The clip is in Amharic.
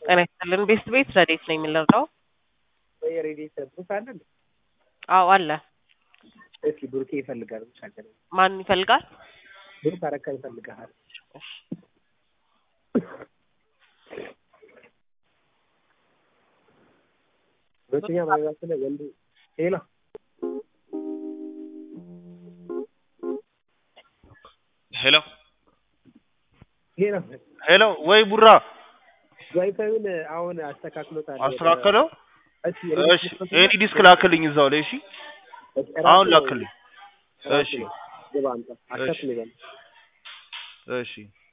ጤና ይስጥልን ቤት ረዴት ነው የሚለርዳው? በየሬዲት ብሩክ አለ እንዴ? አዎ አለ። እስኪ ብሩኬ ይፈልጋል ብቻ ማን ይፈልጋል? ብሩክ አረካ ይፈልጋል። ሁለተኛ ማግባት ላይ ወንዱ ሄሎ ሄሎ ሄሎ ሄሎ ወይ ቡራ ዋይፋዩን አሁን አስተካክሎታል። አስተካከለው። እሺ ኤኒ ዲስክ ላክልኝ እዛው ላይ። እሺ አሁን ላክልኝ። እሺ ግባ አንተ አከፍልኝ። እሺ